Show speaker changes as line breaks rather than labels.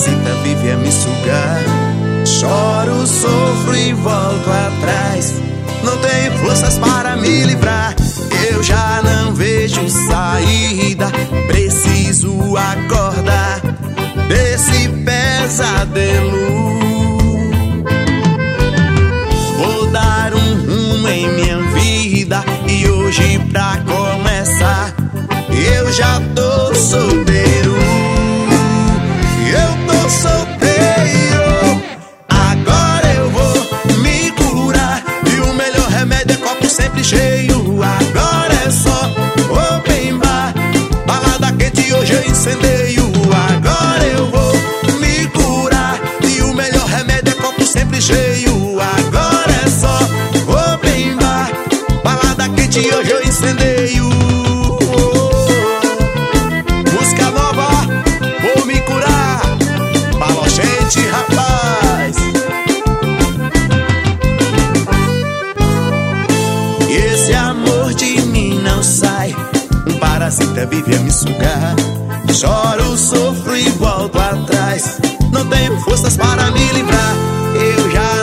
parasita vive a me sugar. Choro, sofro e volto atrás. Não tenho forças para me livrar. Eu já não vejo saída. Preciso acordar desse pesadelo. Vou dar um rumo em minha vida. E hoje pra começar eu já tô solteiro. Eu tô solteiro. Agora eu vou me curar. E o melhor remédio é copo sempre cheio. Agora é só open bar, balada quente, hoje eu incendeio. Agora eu vou me curar. E o melhor remédio é copo sempre cheio. Agora é só open bar, balada quente, hoje eu incendeio. Música nova, vou me curar. Balochente, rapaz. Esse amor de mim não sai. Um parasita vive a me sugar. Choro, sofro e volto atrás. Não tenho forças para me livrar. Eu já